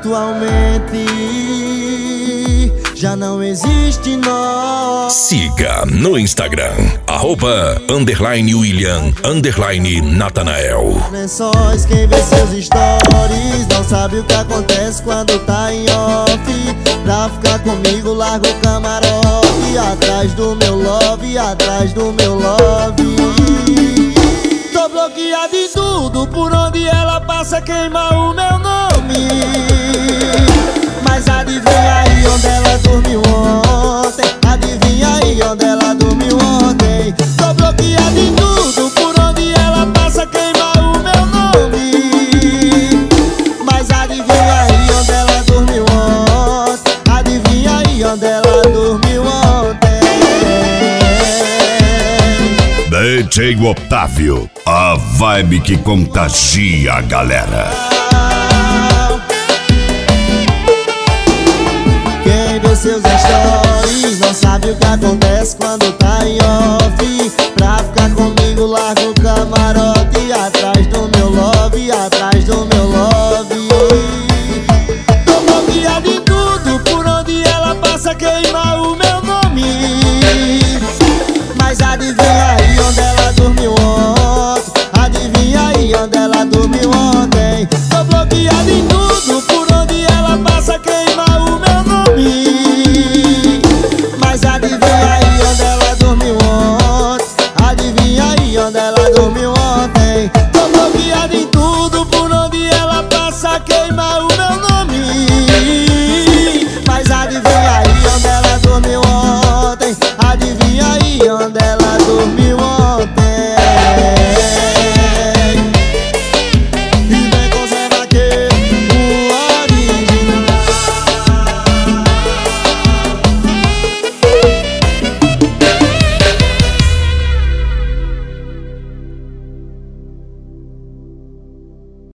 Atualmente já não existe nós. Siga no Instagram @_William_Natanael. Lençóis, quem vê seus stories não sabe o que acontece quando tá em off. Pra ficar comigo larga o camarote, atrás do meu love, atrás do meu love. Tô bloqueado em tudo, por onde ela passa queima o meu nome. Mas adivinha aí onde ela dormiu ontem? Adivinha aí onde ela dormiu ontem? Tô bloqueado em tudo, por onde ela passa queima o meu nome. Mas adivinha aí onde ela dormiu ontem? Adivinha aí onde ela dormiu ontem? DJ Otávio, a vibe que contagia a galera. Quem vê seus stories não sabe o que acontece quando tá em off. Pra ficar comigo larga o camarote, atrás do meu love, atrás do meu love. Tô bloqueado em tudo, por onde ela passa queima o meu nome. Mas adivinha aí onde ela dormiu ontem? Adivinha aí onde ela dormiu ontem? Tô bloqueado em tudo, por onde ela passa queima o meu nome. Mas adivinha aí onde ela dormiu ontem? Adivinha aí onde ela dormiu ontem? Tô bloqueado em tudo, por onde ela passa queima o meu nome. Mas adivinha aí onde ela dormiu ontem? Adivinha aí onde ela